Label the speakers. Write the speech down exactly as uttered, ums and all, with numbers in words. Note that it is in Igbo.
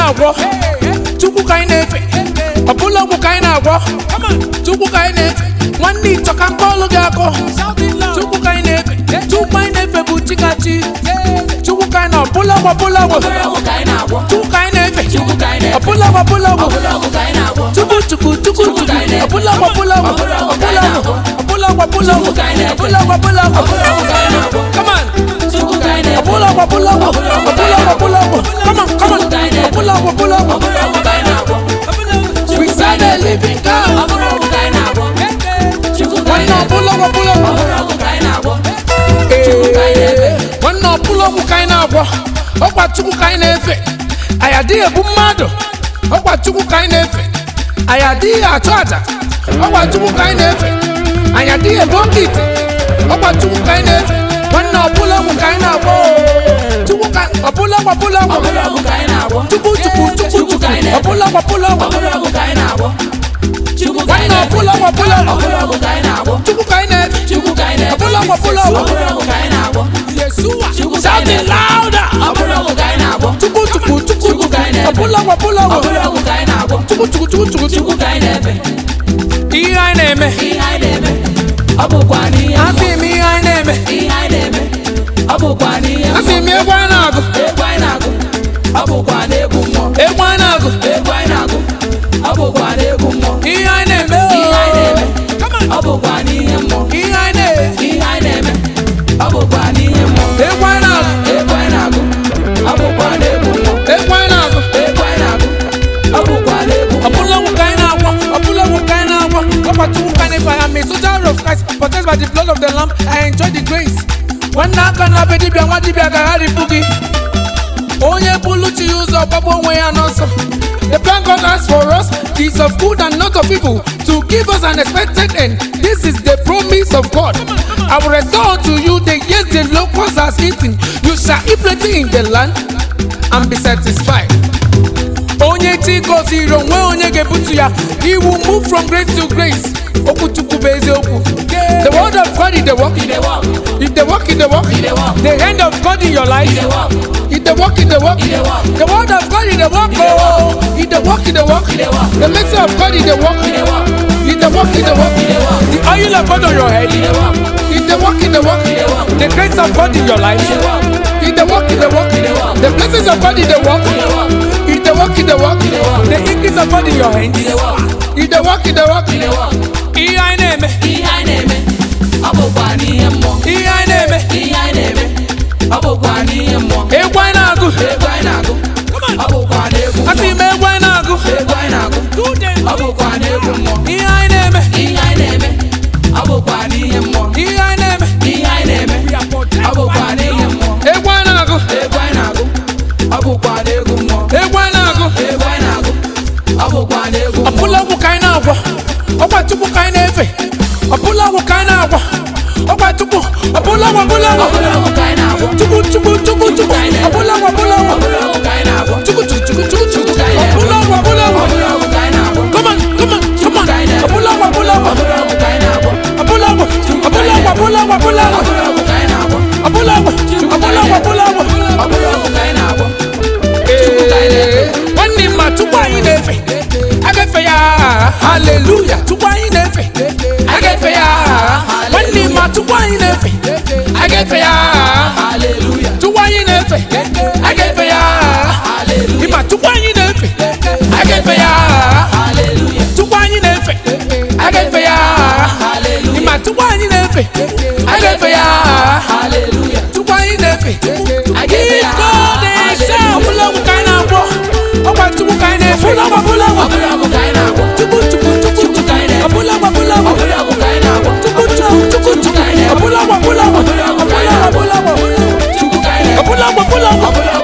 Speaker 1: na-agwọ Chukwu ka anyị na-efe ọbụla ọgwụ ka anyị na-agwọ Chukwu ka anyị na-efe nwanne ịchọka mkpọlụ gị akọ Chukwu ka anyị na-efe Chukwu anyị na-efe bụ chikachi Chukwu ka anyị na ọbụla ọgwụ ọbụla ọgwụ Chukwu ka anyị na-efe ọbụla ọgwụ ọbụla ọgwụ Chukwu Chukwu Chukwu Chukwu ọbụla ọgwụ ọbụla ọgwụ ọbụla ọgwụ ọbụla ọgwụ ọbụla ọgwụ ọbụla ọgwụ ọbụla ọgwụ come on ọbụla ọgwụ ọbụla ọgwụ ọbụla ọgwụ ọbụla ọgwụ come on come on ọbụla ọgwụ ọbụla ọgwụ we serve a living God nwanne ọbụla ọgwụ ọbụla ọgwụ nwanne ọbụla ọgwụ ka anyị na-agwọ ọkwa Chukwu ka anyị na-efe anyị adịghị ebu mmadụ ọkwa Chukwu ka anyị na-efe anyị adịghị achụ aja ọkwa Chukwu ka anyị na-efe anyị adịghị ebu nkịtị ọkwa Chukwu ka anyị na-efe nwanne ọbụla ọgwụ ka anyị na-agwọ Chukwu ka ọbụla ọgwụ ọbụla ọgwụ Chukwu Chukwu Chukwu Chukwu ọbụla ọgwụ ọbụla ọgwụ nwanne ọbụla ọgwụ ọbụla ọgwụ Chukwu ka anyị na-efe ọbụla ọgwụ ọbụla ọgwụ shout it louder Chukwu Chukwu Chukwu Chukwu ọbụla ọgwụ ọbụla ọgwụ Chukwu Chukwu Chukwu Chukwu ihe anyị na-eme asị m ihe anyị na-eme asị m egwu anyị na-agụ egwu anyị na-agụ ihe anyị na-eme ihe anyị na-eme egwu anyị na-agụ egwu anyị na-agụ ọbụla ọgwụ ka anyị na-agwọ ọbụla ọgwụ ka anyị na-agwọ ọkwa Chukwu ka anyị na-efe I am a soldier of Christ protected by the blood of the Lamb I enjoy the grace nwanne aka na be dibịa nwa dibịa ga-agharịpụ gị onye bụlụ chi ụzọ gbagbo onwe ya n'ọsọ the plan God has for us is of good and not of evil to give us an expected end this is the promise of God I will restore to you the years the locusts has eaten you shall eat plenty in the land and be satisfied onye chi gọziri onwe onye ga-ebutu ya he will move from grace to grace okwu Chukwu bụ eziokwu the word of God is the work if the work is the work the hand of God in your life if the work is the work the word of God is the work oh if the work is the work the mercy of God is the work if the work is the work the oil of God on your head if the work is the work the grace of God in your life if the work is the work the blessings of God is the work if the work is the work the increase of God in your hands if the work is the work ihe anyị na-eme ihe anyị na-eme ọ bụkwa n'ihe mmụọ ihe anyị na-eme ihe anyị na-eme ọ bụkwa n'ihe mmụọ egwu anyị na-agụ egwu anyị na-agụ ọ bụkwa n'egwu asị m egwu anyị na-agụ egwu anyị na-agụ ọ bụkwa n'egwu mmụọ ihe anyị na-eme ihe anyị na-eme ọ bụkwa n'ihe mmụọ ihe anyị na-eme ihe anyị na-eme ọ bụkwa n'ihe mmụọ egwu anyị na-agụ egwu anyị na-agụ ọ bụkwa n'egwu mmụọ egwu anyị na-agụ egwu anyị na-agụ ọ bụkwa n'egwu ọbụla ọgwụ ka anyị na-agwọ ọkwa Chukwu ka anyị na-efe ọbụla ọgwụ ka anyị na-agwọ ọkwa Chukwu ọbụla ọgwụ ọbụla ọgwụ Chukwu Chukwu Chukwu Chukwu ọbụla ọgwụ ọbụla ọgwụ Chukwu Chukwu Chukwu Chukwu ọbụla ọgwụ ọbụla ọgwụ come on come on come on ọbụla ọgwụ ọbụla ọgwụ ọbụla ọgwụ ọbụla ọgwụ ọbụla ọgwụ ọbụla ọgwụ ọbụla ọgwụ ọbụla ọgwụ ọbụla ọgwụ ee nwanne mma Chukwu anyị na-efe agafe ya hallelujah Chukwu anyị na-efe agafe ya nwanne mma Chukwu anyị na-efe agafe ya hallelujah Chukwu anyị na-efe agafe ya ịma Chukwu anyị na-efe agafe ya hallelujah Chukwu anyị na-efe agafe ya hallelujah ịma Chukwu anyị na-efe agafe ya hallelujah Chukwu anyị na-efe agafe ya hallelujah ọbụla ọgwụ ka anyị na-agwọ ọkwa Chukwu ka anyị na-efe ọbụla ọbụla ọgwụ ka anyị na-agwọ Chukwu Chukwu Chukwu Chukwu ọbụla ọbụla ọgwụ ka anyị na-agwọ Chukwu Chukwu Chukwu Chukwu ọbụla ọbụla ọgwụ ọbụla ọbụla ọgwụ Chukwu ka anyị na-agwọ ọbụla ọbụla ọgwụ